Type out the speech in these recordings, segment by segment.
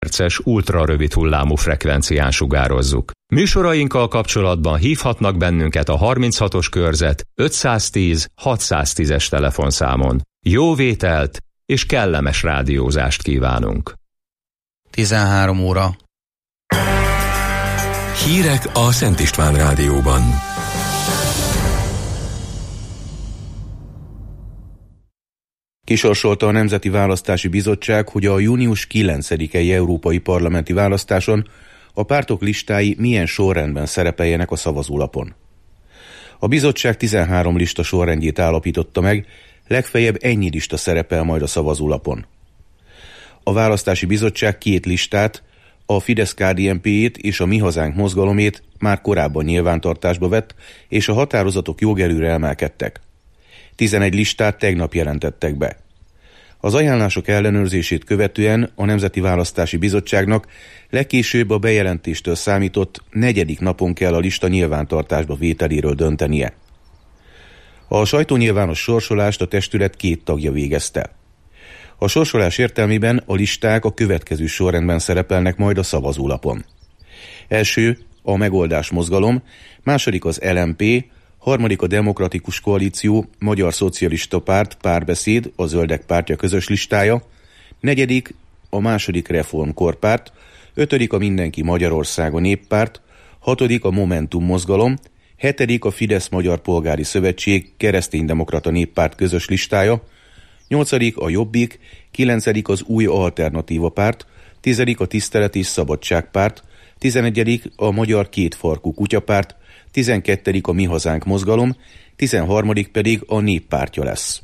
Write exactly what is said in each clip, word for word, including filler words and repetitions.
perces ultrarövid hullámú frekvencián sugározzuk. Műsorainkkal kapcsolatban hívhatnak bennünket a harminchatos körzet ötszáztíz hatszáztízes telefonszámon. Jó vételt és kellemes rádiózást kívánunk. tizenhárom óra. Hírek a Szent István Rádióban. Kisorsolta a Nemzeti Választási Bizottság, hogy a június kilencedikei európai parlamenti választáson a pártok listái milyen sorrendben szerepeljenek a szavazólapon. A bizottság tizenhárom lista sorrendjét állapította meg, legfeljebb ennyi lista szerepel majd a szavazólapon. A Választási Bizottság két listát, a Fidesz-ká dé en pé-ét és a Mi Hazánk mozgalomét már korábban nyilvántartásba vett, és a határozatok jogerőre emelkedtek. tizenegy listát tegnap jelentettek be. Az ajánlások ellenőrzését követően a Nemzeti Választási Bizottságnak legkésőbb a bejelentéstől számított negyedik napon kell a lista nyilvántartásba vételéről döntenie. A sajtónyilvános sorsolást a testület két tagja végezte. A sorsolás értelmében a listák a következő sorrendben szerepelnek majd a szavazólapon. Első a Megoldás mozgalom, második az el em pé, harmadik a Demokratikus Koalíció, Magyar Szocialista Párt, Párbeszéd, a Zöldek Pártja közös listája, negyedik a második Reformkorpárt, ötödik a Mindenki Magyarország a Néppárt, hatodik a Momentum mozgalom, hetedik a Fidesz Magyar Polgári Szövetség, Kereszténydemokrata Néppárt közös listája, nyolcadik a Jobbik, kilencedik az Új Alternatíva Párt, tizedik a Tisztelet és Szabadság Párt, tizenegyedik a Magyar Kétfarkú Kutyapárt, tizenkettedik a Mi Hazánk mozgalom, tizenharmadik pedig a Néppártja lesz.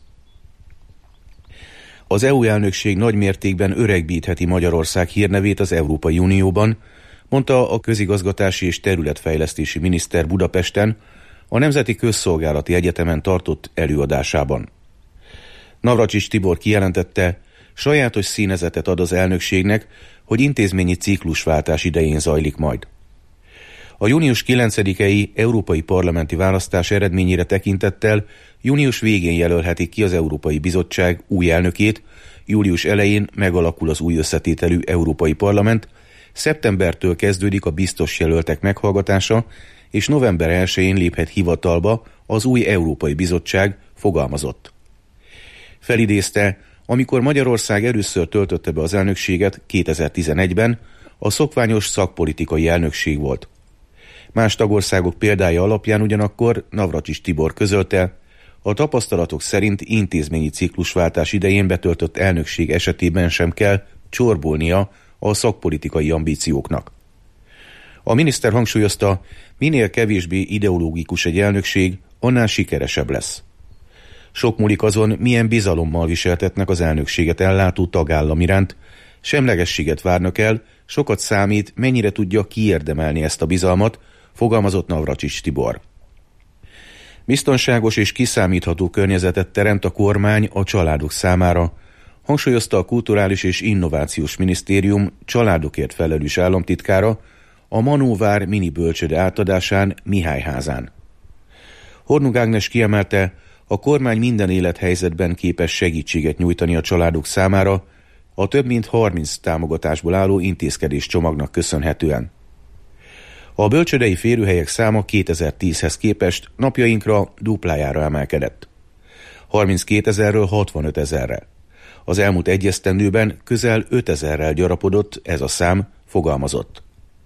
Az é u elnökség nagy mértékben öregbítheti Magyarország hírnevét az Európai Unióban, mondta a közigazgatási és területfejlesztési miniszter Budapesten a Nemzeti Közszolgálati Egyetemen tartott előadásában. Navracsics Tibor kijelentette, sajátos színezetet ad az elnökségnek, hogy intézményi ciklusváltás idején zajlik majd. A június kilencedikei európai parlamenti választás eredményére tekintettel június végén jelölhetik ki az Európai Bizottság új elnökét, július elején megalakul az új összetételű Európai Parlament, szeptembertől kezdődik a biztos jelöltek meghallgatása, és november elsején léphet hivatalba az új Európai Bizottság, fogalmazott. Felidézte, amikor Magyarország először töltötte be az elnökséget kétezer-tizenegyben, a szokványos szakpolitikai elnökség volt. Más tagországok példája alapján ugyanakkor Navracsics Tibor közölte, a tapasztalatok szerint intézményi ciklusváltás idején betöltött elnökség esetében sem kell csorbulnia a szakpolitikai ambícióknak. A miniszter hangsúlyozta, minél kevésbé ideológikus egy elnökség, annál sikeresebb lesz. Sok múlik azon, milyen bizalommal viseltetnek az elnökséget ellátó tagállam iránt, semlegességet várnak el, sokat számít, mennyire tudja kiérdemelni ezt a bizalmat, fogalmazott Navracsics Tibor. Biztonságos és kiszámítható környezetet teremt a kormány a családok számára, hangsúlyozta a Kulturális és Innovációs Minisztérium családokért felelős államtitkára a Manóvár mini bölcsőde átadásán Mihályházán. Hornung Ágnes kiemelte, a kormány minden élethelyzetben képes segítséget nyújtani a családok számára, a több mint harminc támogatásból álló intézkedés csomagnak köszönhetően. A bölcsődei férőhelyek száma kétezer-tízhez képest napjainkra duplájára emelkedett. harminckétezerről hatvanötezerre. Az elmúlt egy esztendőben közel ötezerrel gyarapodott ez a szám, fogalmazott.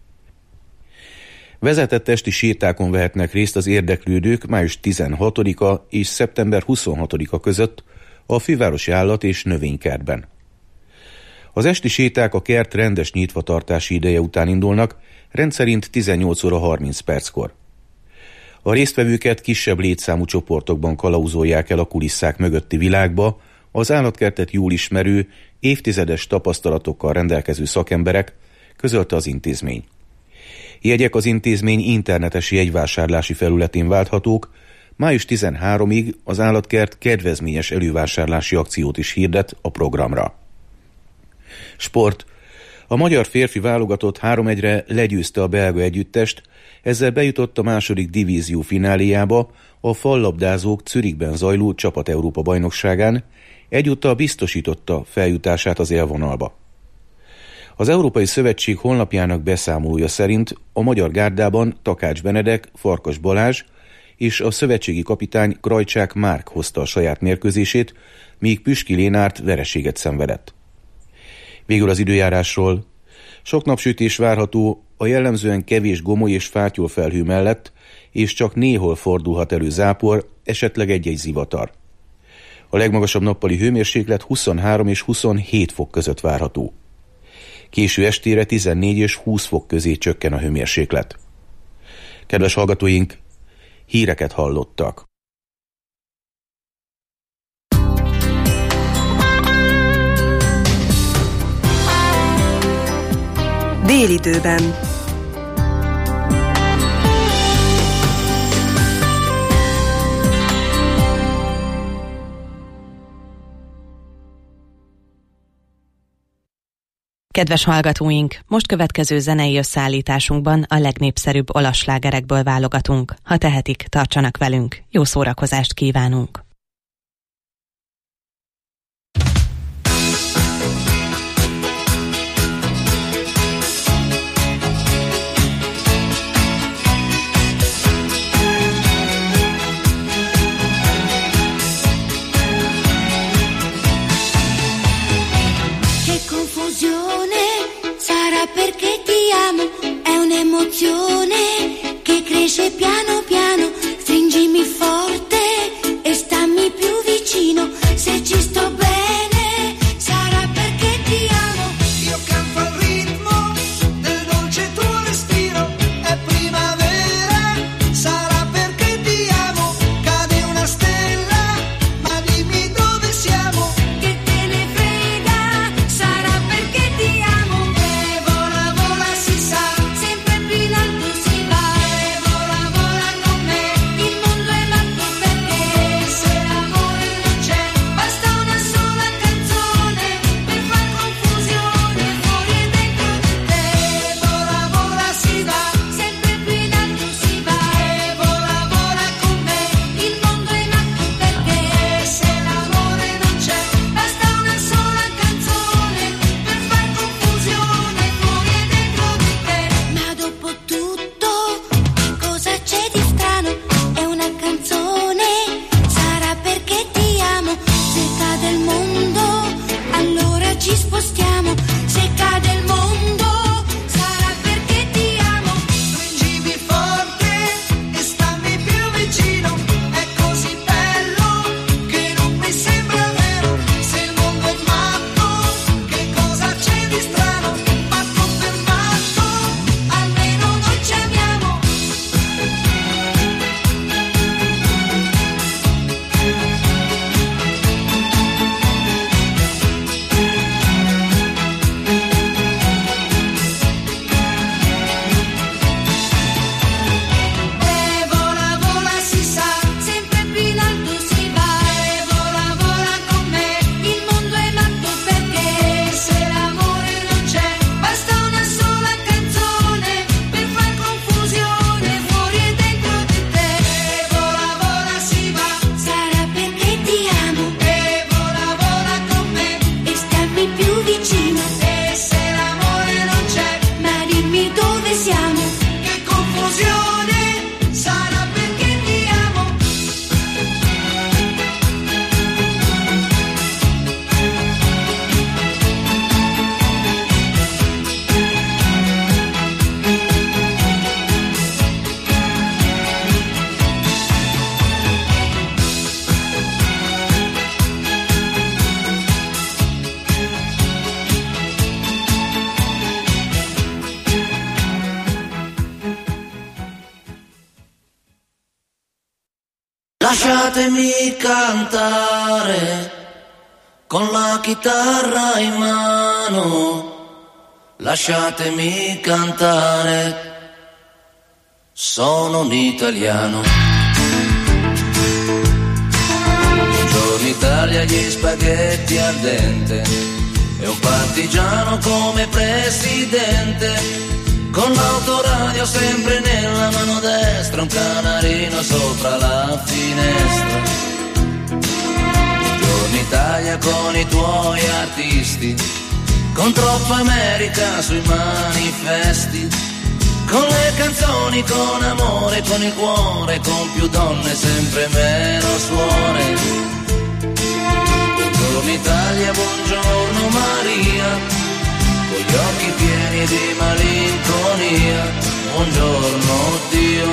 Vezetett esti sétákon vehetnek részt az érdeklődők május tizenhatodika és szeptember huszonhatodika között a Fővárosi Állat- és Növénykertben. Az esti séták a kert rendes nyitvatartási ideje után indulnak, rendszerint tizennyolc óra harminc perckor. A résztvevőket kisebb létszámú csoportokban kalauzolják el a kulisszák mögötti világba, az állatkertet jól ismerő, évtizedes tapasztalatokkal rendelkező szakemberek, közölte az intézmény. Jegyek az intézmény internetes jegyvásárlási felületén válthatók, május tizenharmadikig az állatkert kedvezményes elővásárlási akciót is hirdet a programra. Sport. A magyar férfi válogatott három egyre legyőzte a belga együttest, ezzel bejutott a második divízió fináléjába a fallabdázók Zürichben zajló Csapat-Európa bajnokságán, egyúttal biztosította feljutását az élvonalba. Az Európai Szövetség honlapjának beszámolója szerint a Magyar Gárdában Takács Benedek, Farkas Balázs és a szövetségi kapitány Krajcsák Márk hozta a saját mérkőzését, míg Püski Lénárt vereséget szenvedett. Végül az időjárásról. Sok napsütés várható a jellemzően kevés gomoly és fátyolfelhő mellett, és csak néhol fordulhat elő zápor, esetleg egy-egy zivatar. A legmagasabb nappali hőmérséklet huszonhárom és huszonhét fok között várható. Késő estére tizennégy és húsz fok közé csökken a hőmérséklet. Kedves hallgatóink, híreket hallottak. Délidőben. Kedves hallgatóink, most következő zenei összeállításunkban a legnépszerűbb olasz slágerekből válogatunk. Ha tehetik, tartsanak velünk. Jó szórakozást kívánunk! Perché ti amo, è un'emozione che cresce piano piano, stringimi forte e stammi più vicino, se ci sto bene sarà perché ti amo. Io canto al ritmo del dolce tuo respiro, è primavera, sarà perché ti amo, cade una stella, ma dimmi dove siamo, che te ne frega, sarà perché ti amo. Lasciatemi cantare con la chitarra in mano, lasciatemi cantare, sono un italiano. Buongiorno Italia, gli spaghetti al dente e un partigiano come presidente. Con l'autoradio sempre nella mano destra, un canarino sopra la finestra. Buongiorno Italia con i tuoi artisti, con troppa America sui manifesti, con le canzoni, con amore, con il cuore, con più donne, sempre meno suore. Buongiorno Italia, buongiorno Maria, con gli occhi pieni di malinconia. Buongiorno Dio,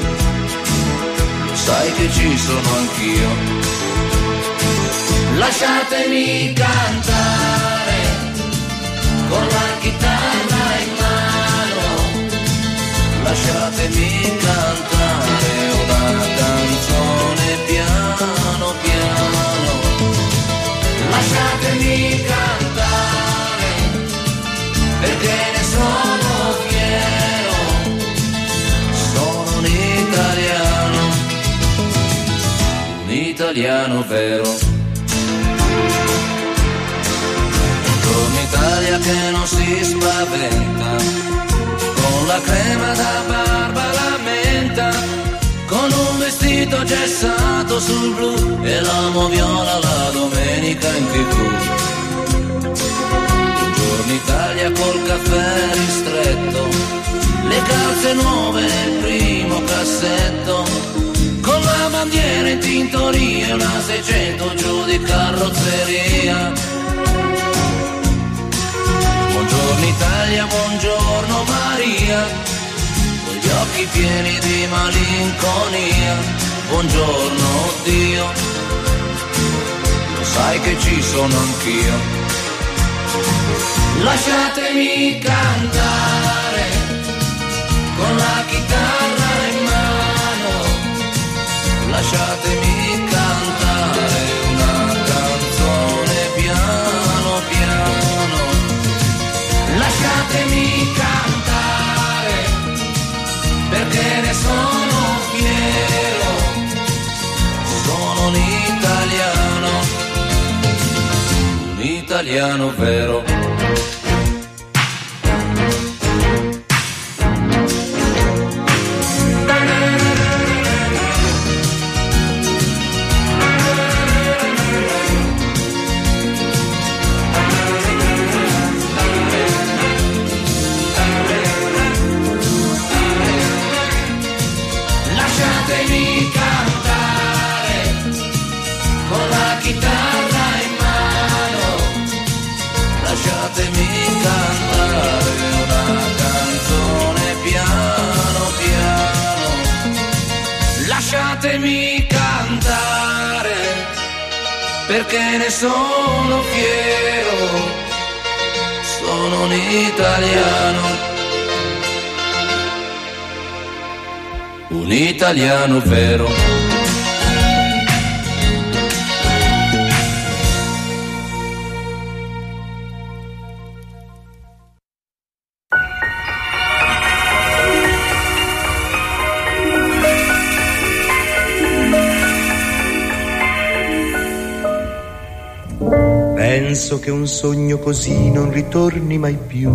sai che ci sono anch'io. Lasciatemi cantare con la chitarra in mano, lasciatemi cantare una canzone piano piano, lasciatemi cantare perché ne sono fiero, sono un italiano, un italiano vero. Un'Italia che non si spaventa, con la crema da barba la menta, con un vestito gessato sul blu e l'amo viola la domenica in tivù. Buongiorno Italia col caffè ristretto, le calze nuove nel primo cassetto, con la bandiera in tintoria e una seicento giù di carrozzeria. Buongiorno Italia, buongiorno Maria, con gli occhi pieni di malinconia. Buongiorno Dio, lo sai che ci sono anch'io. Lasciatemi cantare con la chitarra in mano, lasciatemi cantare una canzone piano piano, lasciatemi cantare perché ne sono fiero, sono un italiano, un italiano vero. Lasciatemi cantare perché ne sono fiero, sono un italiano, un italiano vero. Penso che un sogno così non ritorni mai più.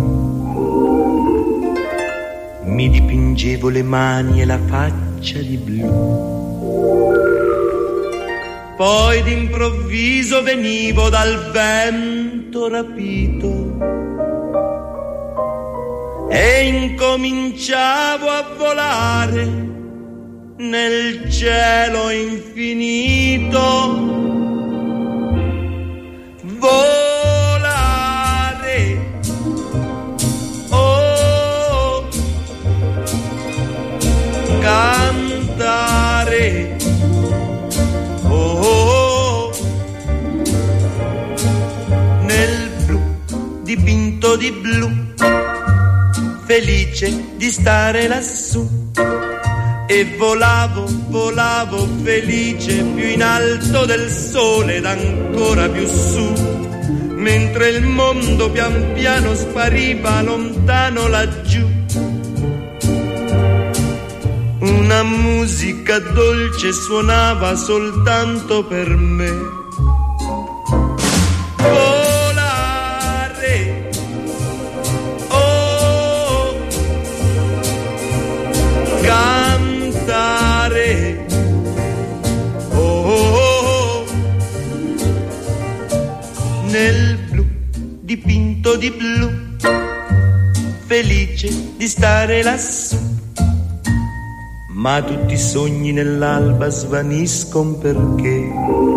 Mi dipingevo le mani e la faccia di blu. Poi d'improvviso venivo dal vento rapito e incominciavo a volare nel cielo infinito. Volare, oh, cantare, oh, nel blu dipinto di blu, felice di stare lassù. E volavo, volavo felice più in alto del sole ed ancora più su, mentre il mondo pian piano spariva lontano laggiù. Una musica dolce suonava soltanto per me. Volare, oh, cantare, oh, nel blu dipinto trapunto di blu, felice di stare lassù. Ma tutti i sogni nell'alba svaniscono perché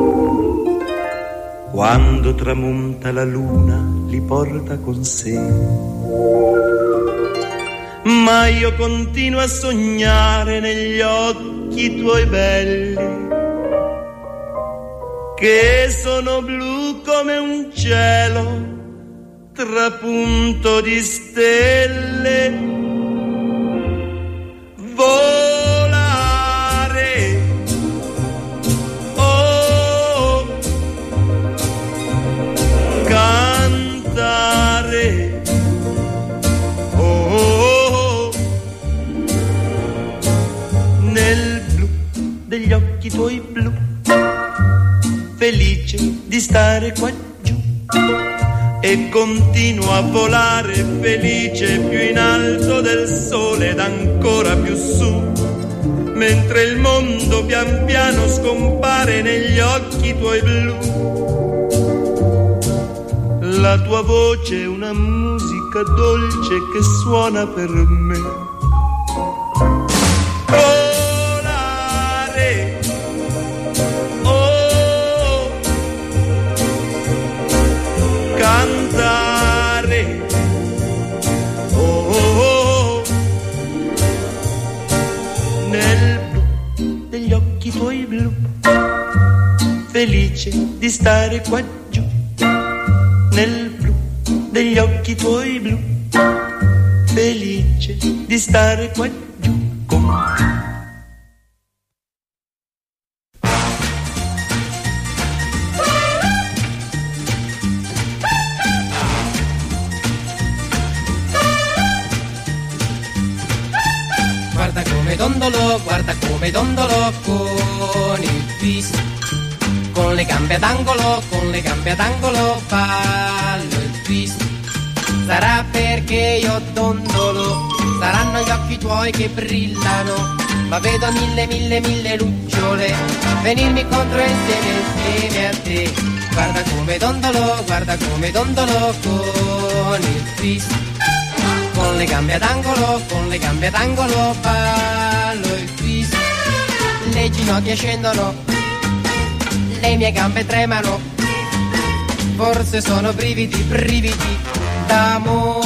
quando tramonta la luna li porta con sé. Ma io continuo a sognare negli occhi tuoi belli, che sono blu come un cielo trapunto di stelle. Volare, oh, cantare, oh, nel blu degli occhi tuoi blu, felice di stare qua giù, e continuo a volare felice più in alto del sole ed ancora più su, mentre il mondo pian piano scompare negli occhi tuoi blu. La tua voce è una musica dolce che suona per me. Cantare, oh, oh, oh, nel blu degli occhi tuoi blu, felice di stare qua giù, nel blu degli occhi tuoi blu, felice di stare qua giù con me. Dondolo, guarda come dondolo con il twist, con le gambe ad angolo, con le gambe ad angolo ballo il twist. Sarà perché io dondolo, saranno gli occhi tuoi che brillano, ma vedo mille mille mille lucciole venirmi contro insieme insieme a te. Guarda come dondolo, guarda come dondolo con il twist, con le gambe ad angolo, con le gambe ad angolo ballo il twist. Le ginocchia scendono, le mie gambe tremano, forse sono brividi, brividi d'amore.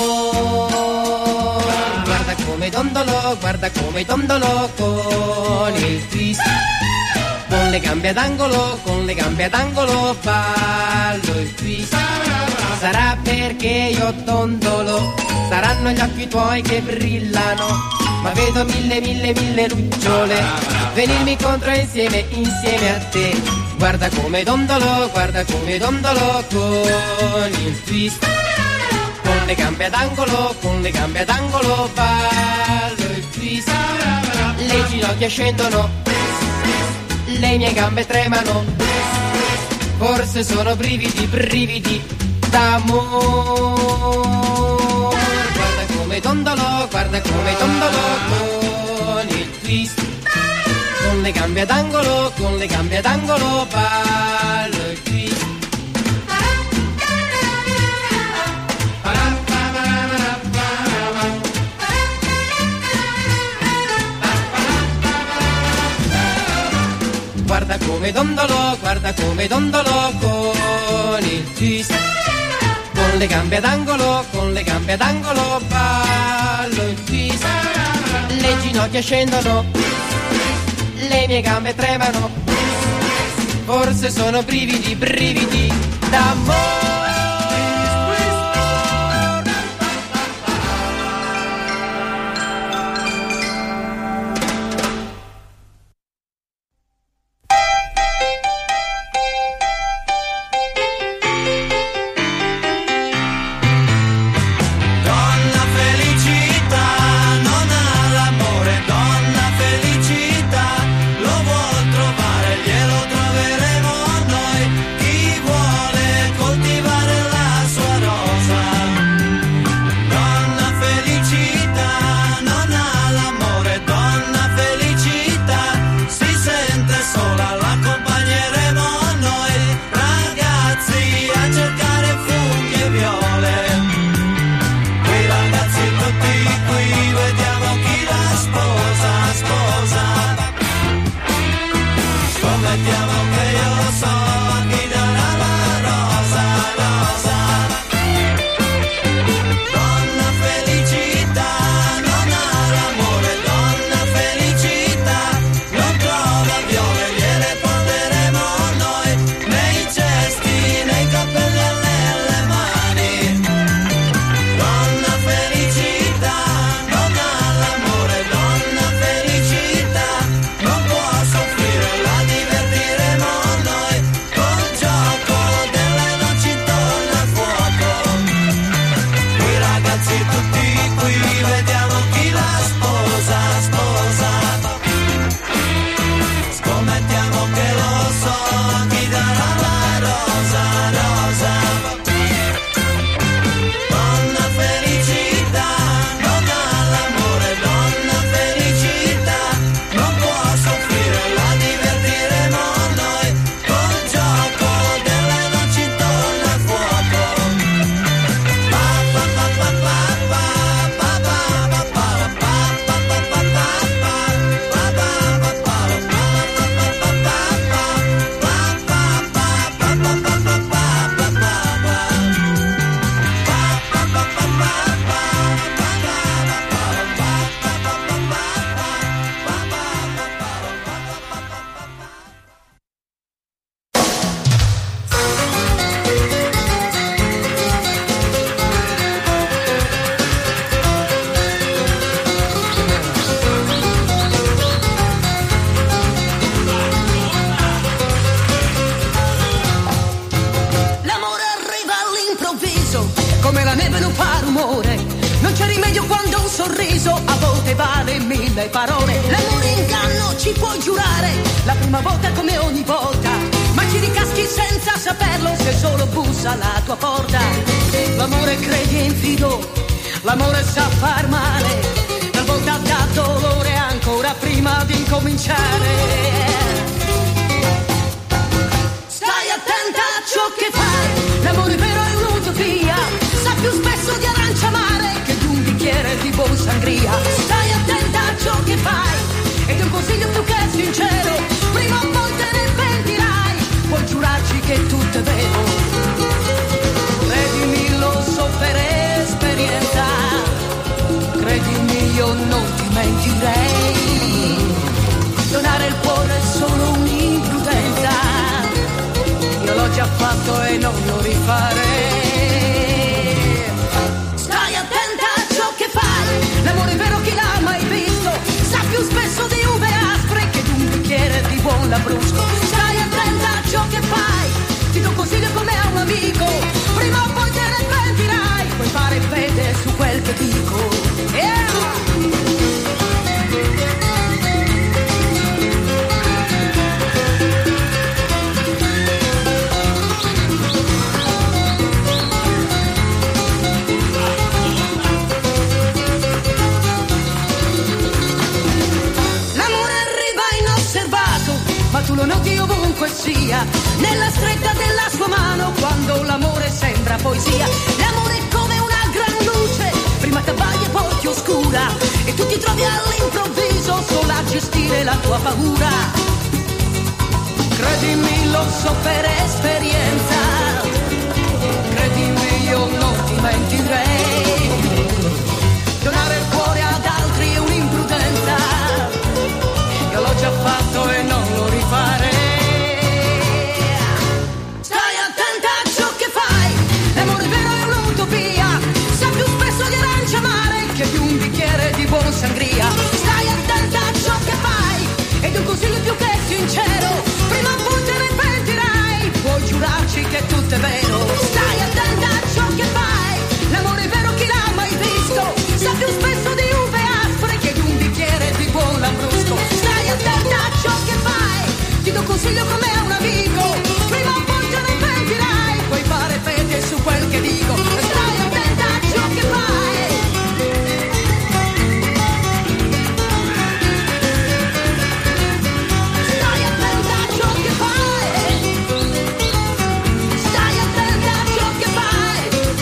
Guarda come dondolo, guarda come dondolo con il twist, con le gambe ad angolo, con le gambe ad angolo ballo il twist. Sarà perché io dondolo, saranno gli occhi tuoi che brillano, ma vedo mille mille mille lucciole venirmi contro insieme insieme a te. Guarda come dondolo, guarda come dondolo con il twist, con le gambe ad angolo, con le gambe ad angolo ballo il twist. Le ginocchia scendono, le mie gambe tremano, forse sono brividi, brividi d'amore. Guarda come dondolo, guarda come dondolo con il twist, con le gambe ad angolo, con le gambe ad angolo ballo il twist. Guarda come dondolo, guarda come dondolo con il twist, con le gambe ad angolo, con le gambe ad angolo ballo il twist. Le ginocchia scendono, le mie gambe tremano, forse sono brividi, brividi d'amore. Coltiva quando un sorriso a volte vale mille parole. L'amore inganno ci puoi giurare, la prima volta come ogni volta, ma ci ricaschi senza saperlo se solo bussa alla tua porta. L'amore credi è infido, l'amore sa far male, talvolta dà dolore ancora prima di incominciare. Stai attenta a ciò che fai, l'amore vero è un'utopia, sa più spesso di arancia amare che di un bicchiere di buon sangria. Stai attenta a ciò che fai, ed è un consiglio più che sincero, prima o poi te ne pentirai, puoi giurarci che tutto è vero. Credimi, lo so per esperienza, credimi, io non ti mentirei. Donare il cuore è solo un'imprudenza, io l'ho già fatto e non lo rifarei. Stai attenta a ciò che fai, l'amore vero chi l'ha mai visto, sa più spesso di uve aspre che di un bicchiere di buon lambrusco. Stai attenta a ciò che fai, ti do consiglio come a un amico, prima o poi te ne pentirai, puoi fare fede su quel che dico. Yeah! Ma tu lo noti ovunque sia, nella stretta della sua mano, quando l'amore sembra poesia. L'amore è come una gran luce, prima t'abbaglia e poi ti oscura, e tu ti trovi all'improvviso solo a gestire la tua paura. Credimi, lo so per esperienza, credimi, io non ti mentirei. Donare il cuore ad altri è un'imprudenza, io l'ho già fatto e non lo rifarei. Stai attenta a ciò che fai, l'amore vero è un'utopia, sa più spesso di arancia amare che di un bicchiere di buon sangria. Stai attenta a ciò che fai, ed un consiglio più che sincero, prima o poi te ne pentirai, puoi giurarci che tutto è vero. Stai attenta a ciò che fai, l'amore vero chi l'ha mai visto, sa più spesso di uve aspre che di un bicchiere di buon lambrusco. Stai attenta a ciò che fai, ti do consiglio come a un amico, prima o poi te ne pentirai, puoi fare fede su quel che dico. Stai attenta a ciò che fai. Stai attenta a ciò che fai. Stai attenta a ciò che fai.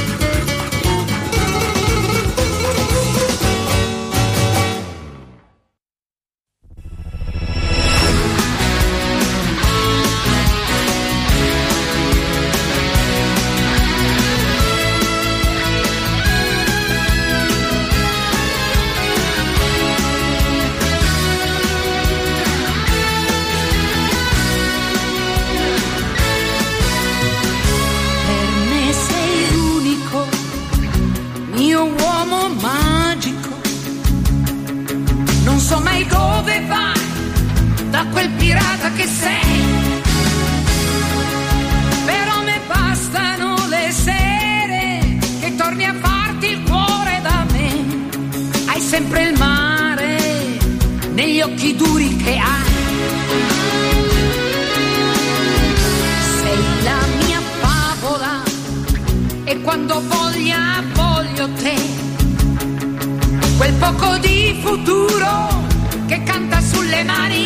Per me sei l'unico, mio uomo magico. Non so mai dove vai, da quel pirata che sei. Però me bastano le sere che torni a farti il cuore da me. Hai sempre il mare negli occhi duri che hai. Sei la mia favola e quando voglia voglio te. Quel poco di futuro che canta sulle mani.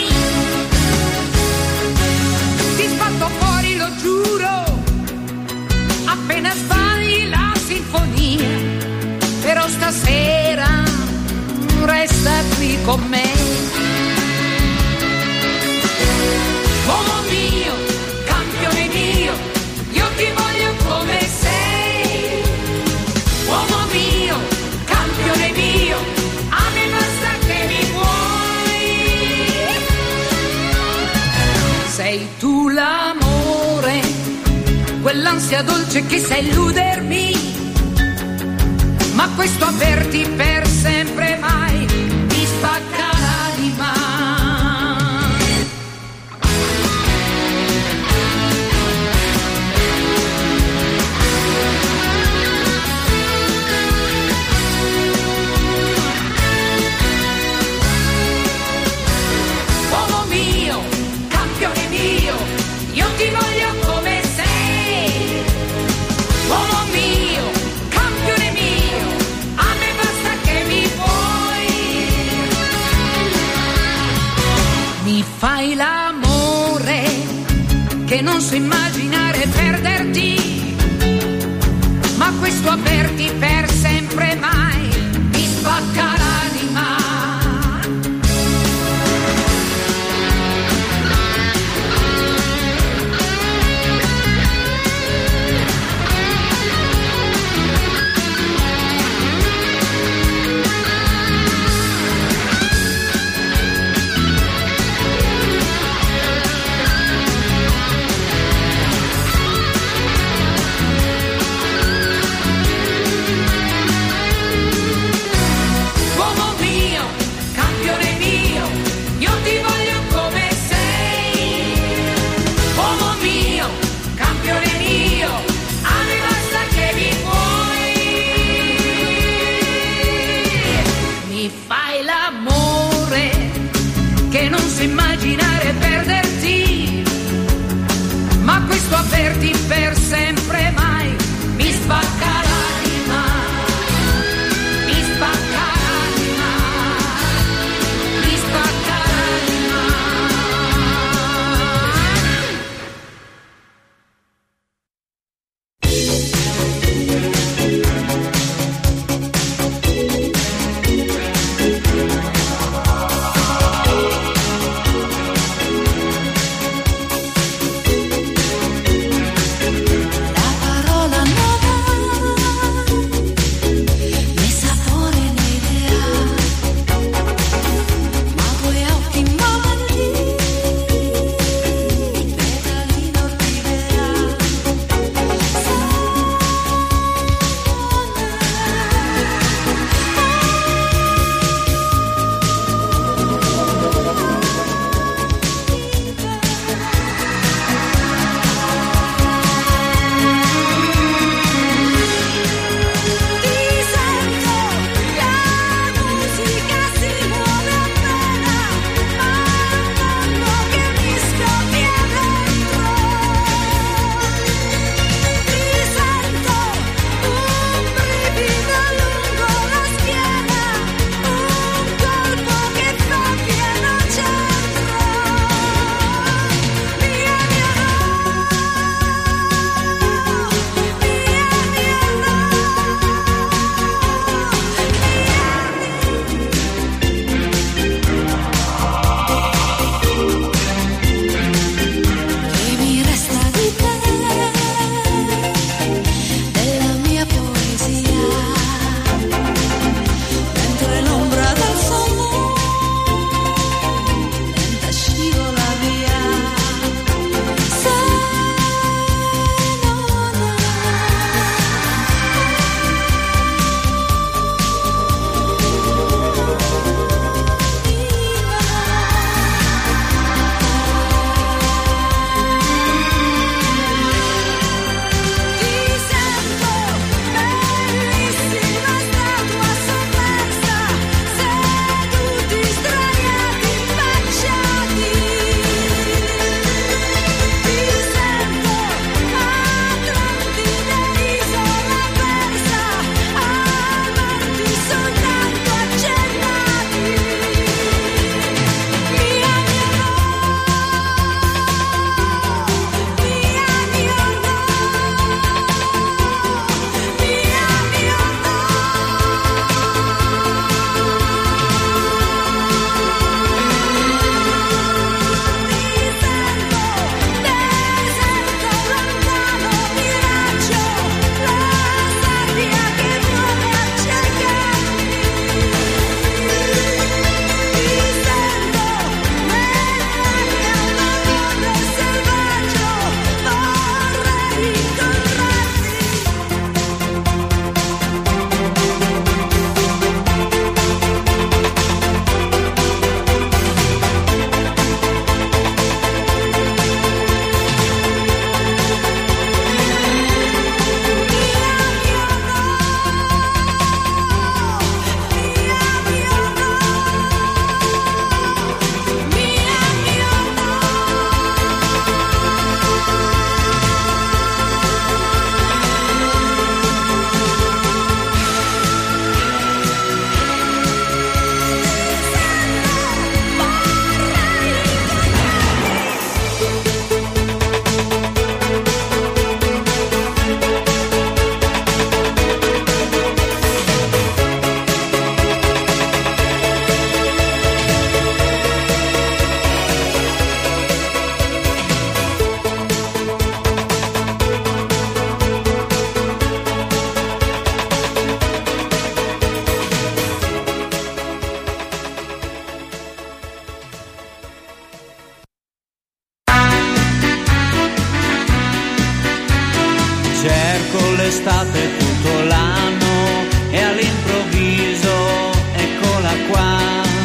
Ti sbatto fuori, lo giuro, appena sbagli la sinfonia. Però stasera resta qui con me. Uomo mio, campione mio, io ti voglio come sei. Uomo mio, campione mio, a me basta che mi vuoi. Sei tu l'amore, quell'ansia dolce che sa illudermi, ma questo averti per sempre mai mi spacca l'anima. non so immaginare perderti, ma questo averti per sempre mai mi spacca l'anima. l'estate, tutto l'anno e all'improvviso eccola qua.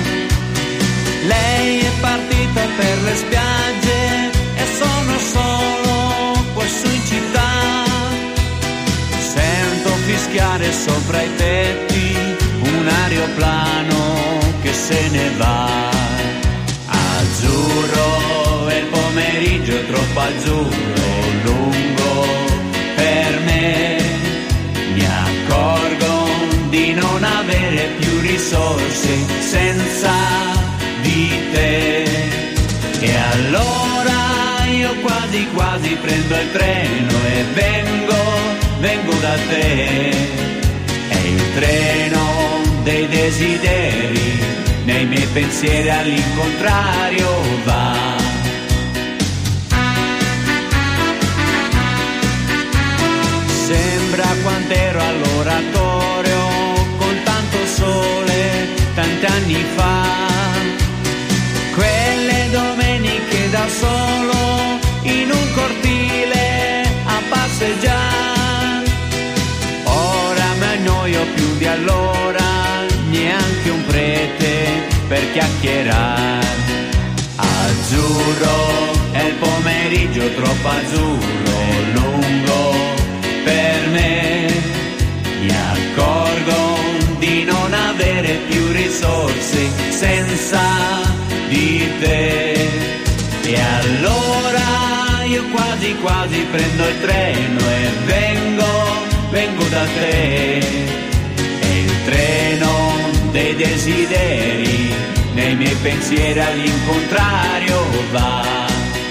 Lei è partita per le spiagge e sono solo qua su in città. Sento fischiare sopra i tetti un aeroplano che se ne va. Azzurro e il pomeriggio è troppo azzurro, lungo per me. Mi accorgo di non avere più risorse senza di te. E allora io quasi quasi prendo il treno e vengo, vengo da te. È il treno dei desideri, nei miei pensieri all'incontrario va. Sembra quant'ero all'oratorio, con tanto sole, tanti anni fa. Quelle domeniche da solo, in un cortile a passeggiare. Ora mi annoio più di allora, neanche un prete per chiacchierare. Azzurro è il pomeriggio troppo azzurro, lungo per me. Mi accorgo di non avere più risorse senza di te. E allora io quasi quasi prendo il treno e vengo, vengo da te. È il treno dei desideri, nei miei pensieri all'incontrario va.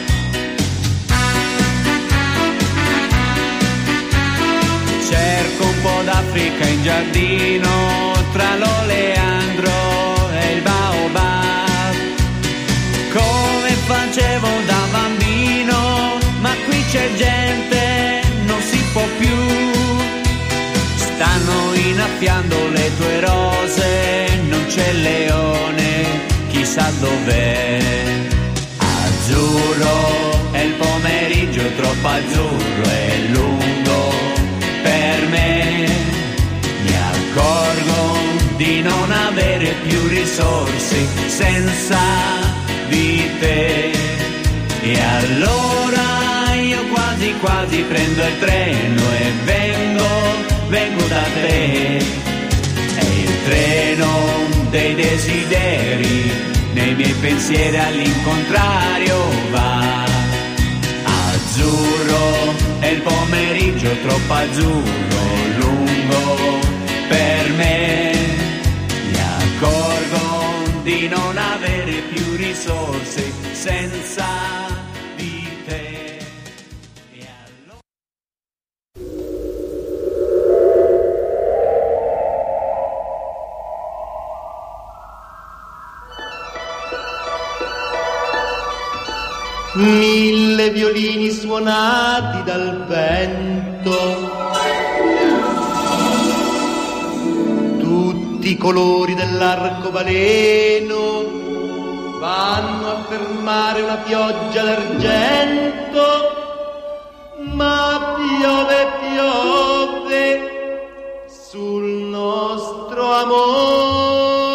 Cerco un po' d'Africa in giardino, tra l'oleandro e il baobab, come facevo da bambino, ma qui c'è gente, non si può più. Stanno innaffiando le tue rose, non c'è il leone, chissà dov'è. Azzurro è il pomeriggio troppo azzurro e lungo per me. Mi accorgo di non avere più risorse senza di te. E allora io quasi quasi prendo il treno e vengo, vengo da te. È il treno dei desideri, nei miei pensieri all'incontrario va. Azzurro è il pomeriggio troppo azzurro, lungo per me. Mi accorgo di non avere più risorse senza di te. E allora... Mille violini suonati dal vento, tutti i colori dell'arcobaleno vanno a fermare una pioggia d'argento, ma piove, piove sul nostro amor.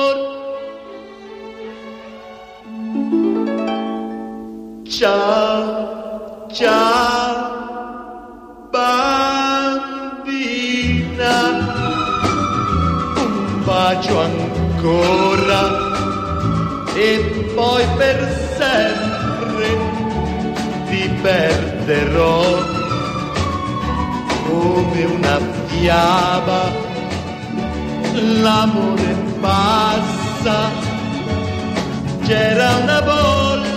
Ciao, ciao, bambina, un bacio ancora e poi per sempre ti perderò come una fiaba. L'amore passa, c'era una volta,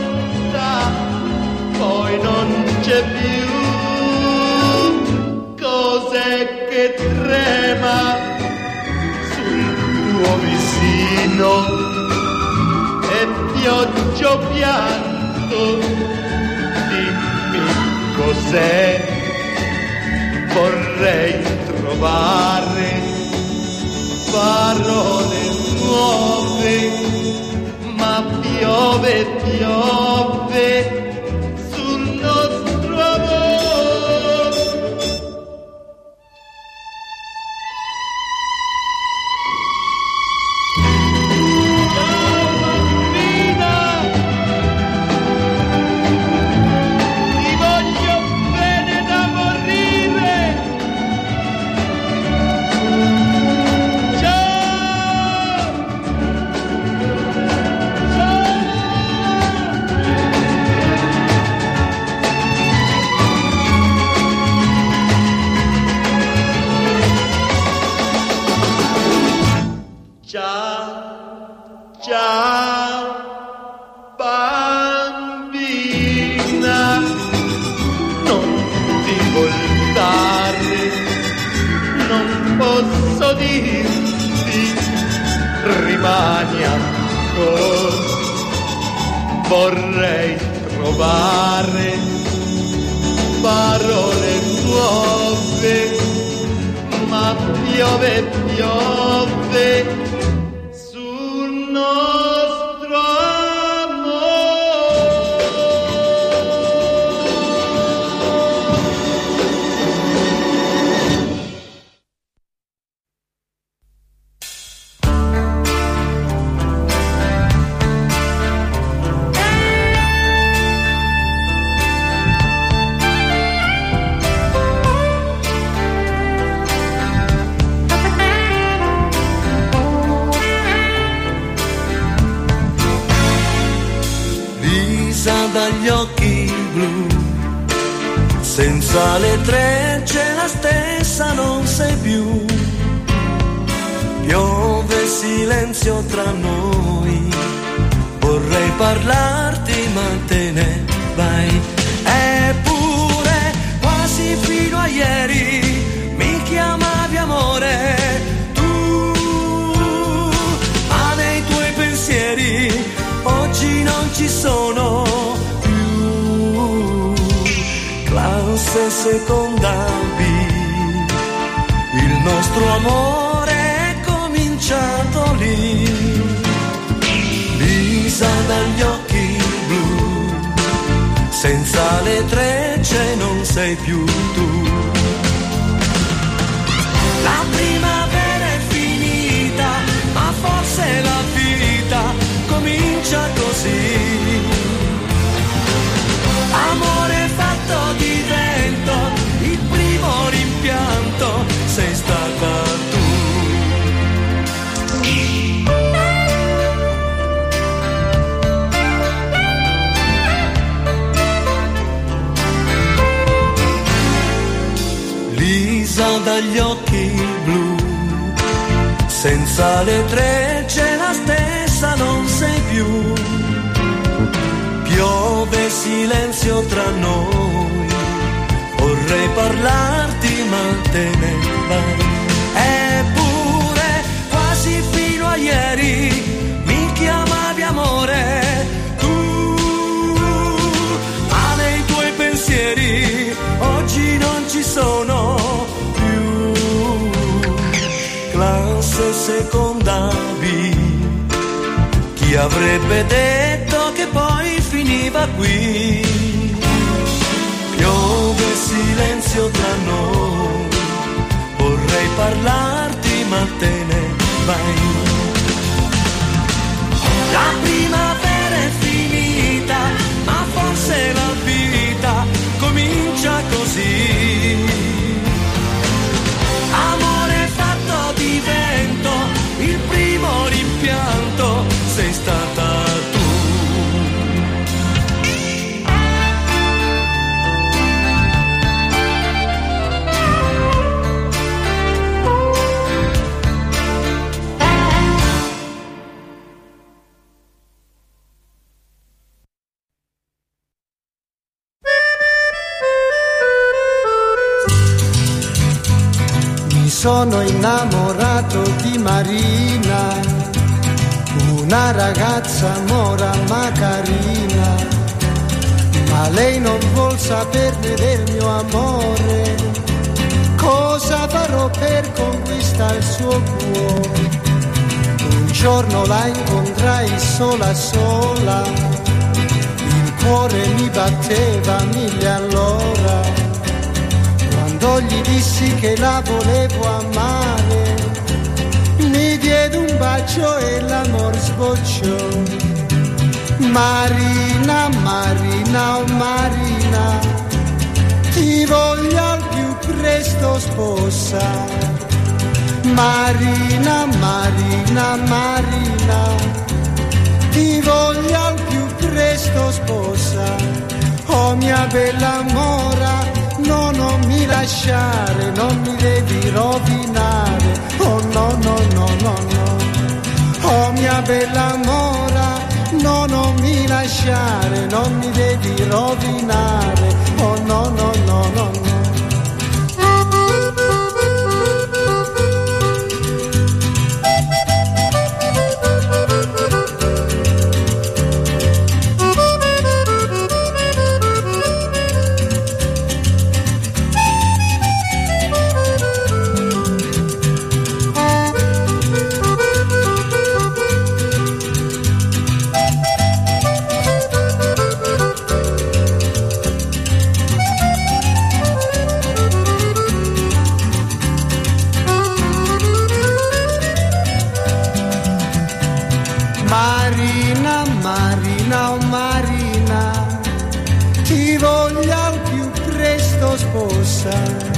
poi non c'è più. Cos'è che trema sul tuo visino? E pioggia o pianto? Dimmi cos'è. Vorrei trovare parole nuove, ma piove, piove sul nostro amor. ciao, bambina, non ti voltare, non posso dirti, rimani ancora, vorrei trovare parole nuove, ma piove, piove sul nostro dagli occhi blu, senza le trecce la stessa non sei più, piove silenzio tra noi, vorrei parlarti ma te ne vai, eppure quasi fino a ieri mi chiamavi amore, tu, ma nei tuoi pensieri oggi non ci sono più, classe seconda B, il nostro amore è cominciato lì, Lisa dagli occhi blu, senza le trecce non sei più tu, la primavera è finita, ma forse la vita comincia così, amore fatto di vento, il primo rimpianto sei stata tu. Lisa dagli occhi blu, senza le trecce la stessa non sei più, piove silenzio tra noi, vorrei parlarti ma te ne vai, eppure quasi fino a ieri mi chiamavi amore, tu, ma nei tuoi pensieri oggi non ci sono più, classe seconda B, chi avrebbe detto che poi finiva qui, piove silenzio tra noi, vorrei parlarti ma te ne vai, la primavera è finita, ma forse la vita comincia così, amore fatto di vento, il primo rimpianto sei stata tu. Mi sono innamorato di Marina, una ragazza mora ma carina, ma lei non vuol saperne del mio amore, cosa farò per conquistare il suo cuore? Un giorno la incontrai sola sola, il cuore mi batteva mille all'ora, quando gli dissi che la volevo amare, mi diede un bacio e l'amor sbocciò. Marina, Marina, oh Marina, ti voglio al più presto sposare. Marina, Marina, Marina, ti voglio al più presto sposare. Oh mia bella mora, no, non mi lasciare, non mi devi rovinare, oh no, no, no, no, no, mia bella mora, no, non mi lasciare, non mi devi rovinare, oh no, no, no, no, no. Marina, Marina, oh Marina, ti voglio al più presto sposa.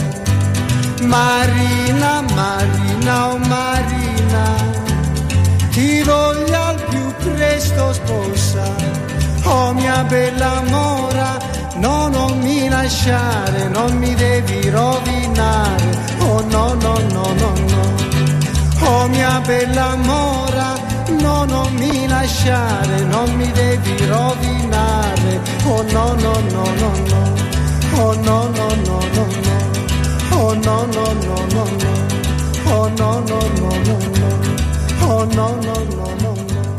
Marina, Marina, oh Marina, ti voglio al più presto sposa. Oh mia bella mora, no, non mi lasciare, non mi devi rovinare, oh no, no, no, no, no. Oh mia bella mora, no, non mi lasciare, non mi devi rovinare, oh no, no, no, no, no, oh no, no, no, no, no, oh no, no, no, no, no, oh no, no, no, no, no, oh no, no, no, no, no.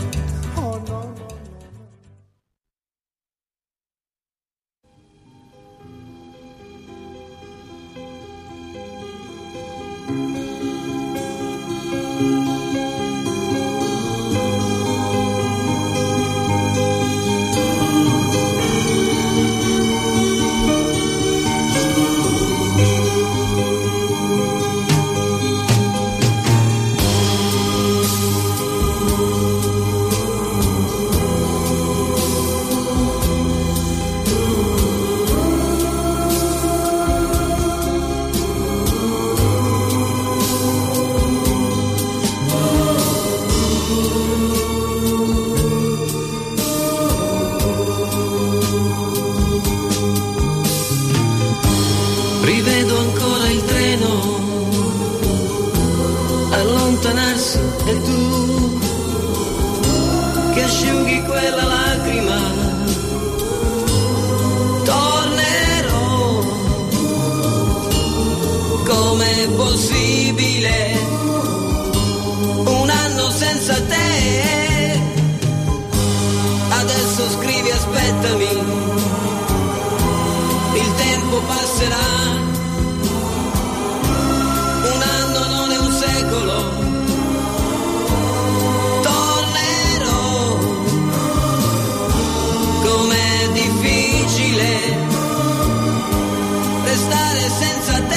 Rivedo ancora il treno allontanarsi e tu che asciughi quella lacrima. Tornerò, com'è possibile un anno senza te? Adesso scrivi aspettami, il tempo passerà. Tornerò, com'è difficile restare senza te.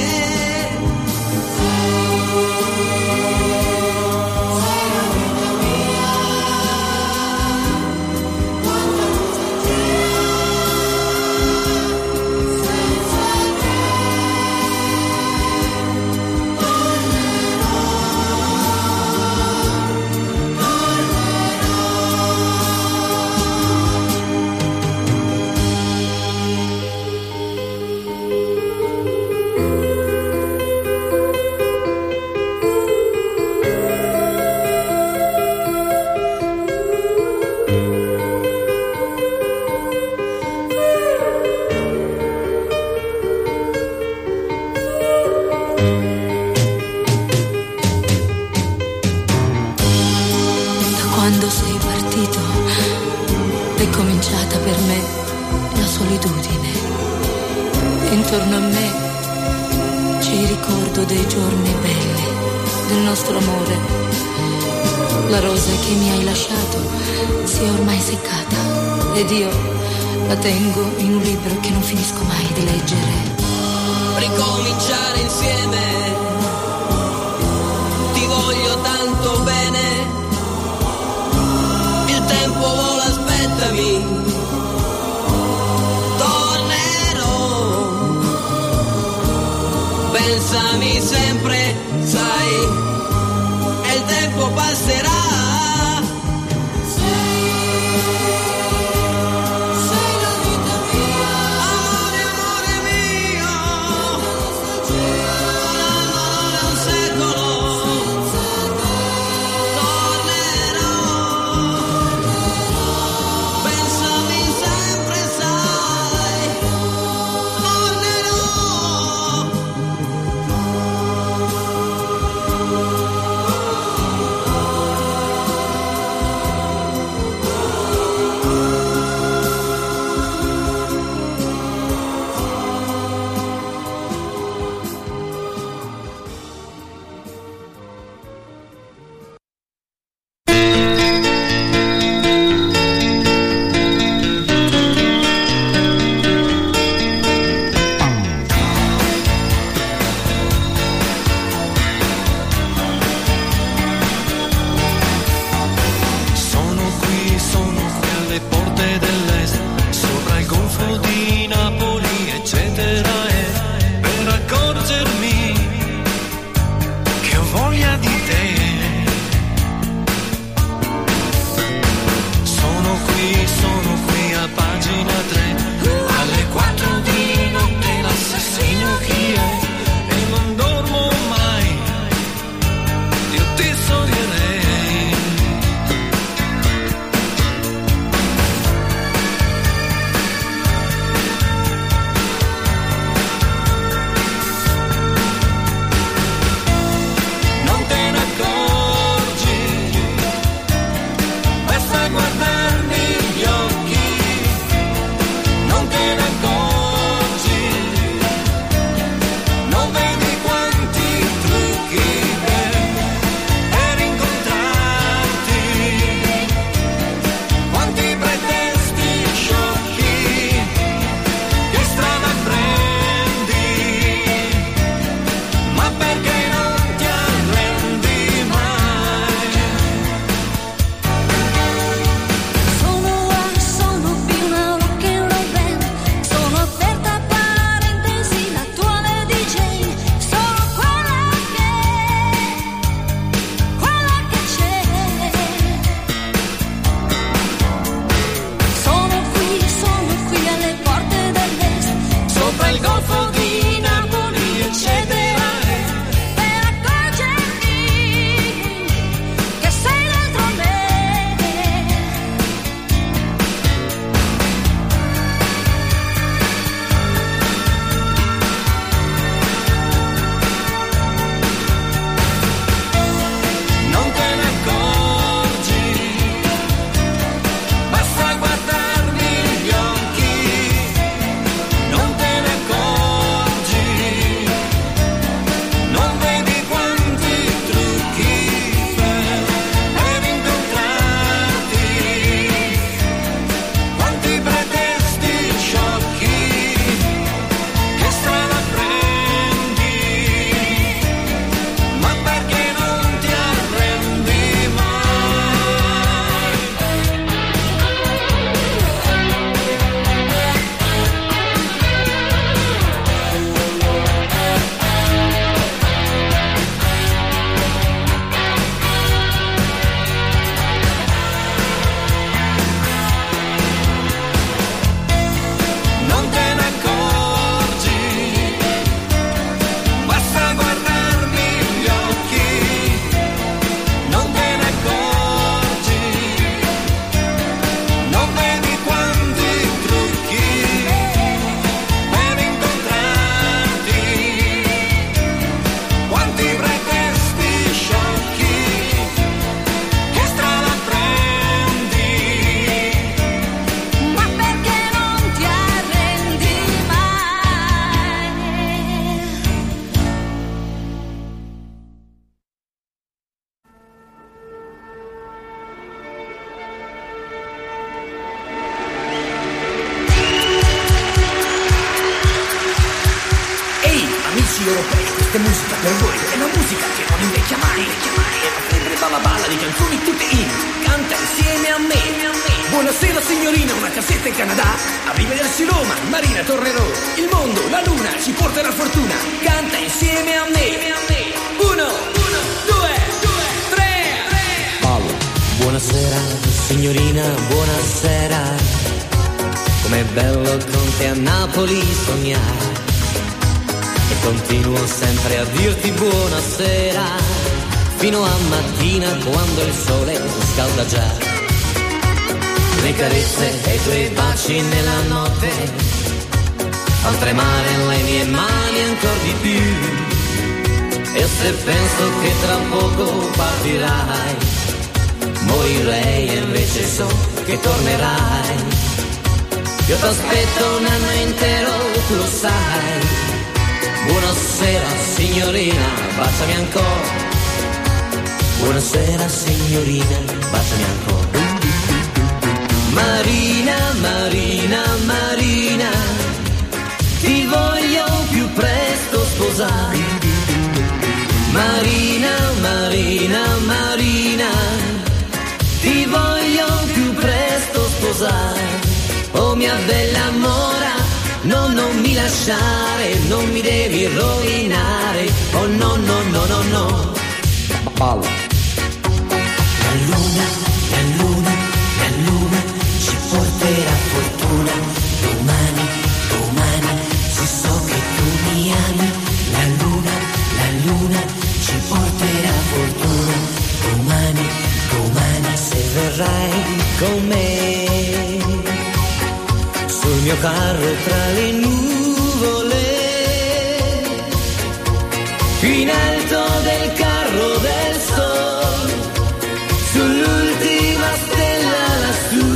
Quando sei partito è cominciata per me la solitudine. Intorno a me ci ricordo dei giorni belli del nostro amore. La rosa che mi hai lasciato si è ormai seccata ed io la tengo in un libro che non finisco mai di leggere. Ricominciare insieme, ti voglio tanto bene. Il tempo vola, aspettami, tornerò, pensami sempre, sai, e il tempo passerà. Tornerò. porte dell'est, sopra il golfo di Napoli, eccetera, e per accorgermi che ho voglia di te. Sono qui, sono qui a pagina tre, alle quattro di notte l'assassino chi è? E non dormo mai, io ti sognerei. Non te ne accorgi, basta guardarmi gli occhi, non te ne accorgi, non vedi quanti trucchi per incontrarti, quanti pretesti sciocchi, che strada prendi, ma perché non ti arrendi mai? Sono A, sono B, una rock and roll band. Sono aperta parentesi, l'attuale D J. Sono quella che, quella che c'è. Sono qui, sono qui alle porte dell'est, sopra il golfo di Napoli, eccetera, per accorgermi che sei dentro me. Non te ne accorgi, basta guardarmi gli occhi, non te ne accorgi, non vedi quanti trucchi per incontrarti, quanti pretesti sciocchi, che strada prendi, ma perché non ti arrendi mai? Non te ne accorgi, basta guardarmi gli occhi, non te ne accorgi, non vedi quanti trucchi per incontrarti, quanti pretesti sciocchi, che strada prendi, Ma perché non ti arrendi mai? Ehi, amici europei, questa è musica per voi, è una musica che non invecchia mai, invecchia mai, è una febbre balla balla di canzoni tutte in, canta insieme a me. Buonasera signorina, una cassetta in Canada, arrivederci Roma, Marina tornerò, il mondo, la luna, ci porterà fortuna, canta insieme a me. Uno, uno, due, due, tre, tre. Paolo. Buonasera signorina, buonasera, com'è bello con te a Napoli sognare, e continuo sempre a dirti buonasera, fino a mattina quando il sole scalda già. Le carezze e i tuoi baci nella notte fan tremare le mie mani ancora di più, e se penso che tra poco partirai, morirei e invece so che tornerai. Io t'aspetto un anno intero, tu lo sai. Buonasera signorina, baciami ancora. Buonasera signorina, baciami ancora. Marina, Marina, Marina, ti voglio più presto sposare. Marina, Marina, Marina, ti voglio più presto sposare. mia bella mora, no, non mi lasciare, non mi devi rovinare, oh no, no, no, no, no. Balla. La luna, la luna, la luna ci porterà fortuna, domani, domani, se so che tu mi ami, la luna, la luna ci porterà fortuna, domani, domani, se verrai con me. Sul mio carro tra le nuvole, più in alto del carro del sol, sull'ultima stella lassù,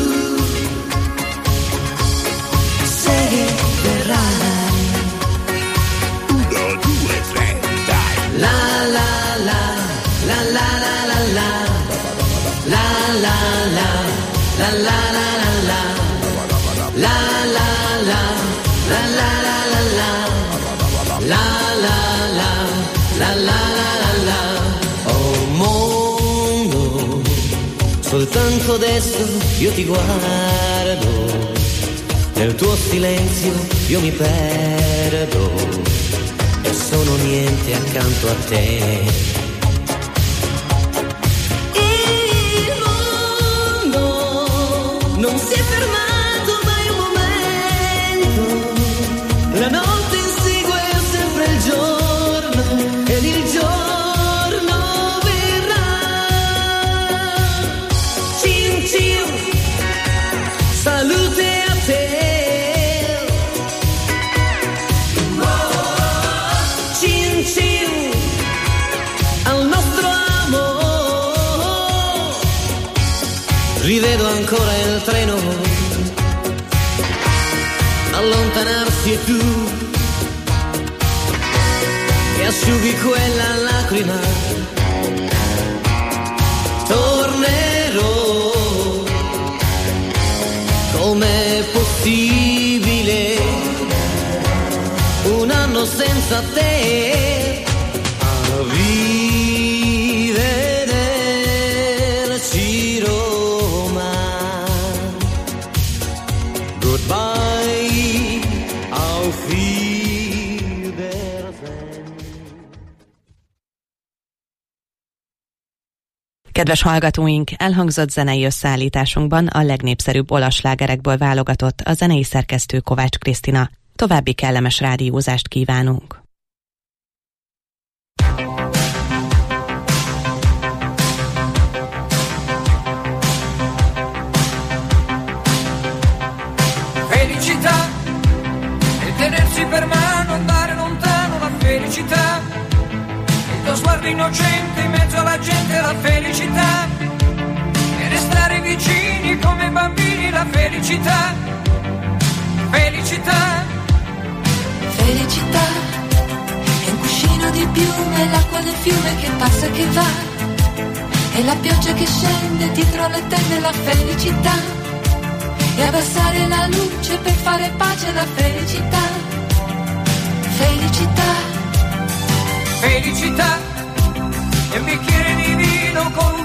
sai che verrai. Uno, due, tre, dai. La la la, la la la la la, la la la, la la la la la. La la la, la la la la la, la la la, la la la la. Oh mondo, soltanto adesso io ti guardo, nel tuo silenzio io mi perdo e sono niente accanto a te. Il mondo non si è fermato. La notte insegue sempre il giorno ed il giorno verrà. Cin cin, salute a te. Cin cin, al nostro amore. Rivedo ancora il treno allontanarsi e tu che asciughi quella lacrima. Tornerò, com'è possibile un anno senza te a rivederci Roma. Goodbye. Kedves hallgatóink, elhangzott zenei összeállításunkban a legnépszerűbb olasz slágerekből válogatott a zenei szerkesztő Kovács Krisztina. További kellemes rádiózást kívánunk! Felicità e tenersi per mano, andare lontano, la felicità. Il tuo sguardo innocente in mezzo alla gente, la felicità. E restare vicini come bambini, la felicità. Felicità. Felicità è un cuscino di piume, l'acqua del fiume che passa e che va, e la pioggia che scende dietro le tende, la felicità. E abbassare la luce per fare pace, la felicità. Felicità. Felicità è un bicchiere di vino con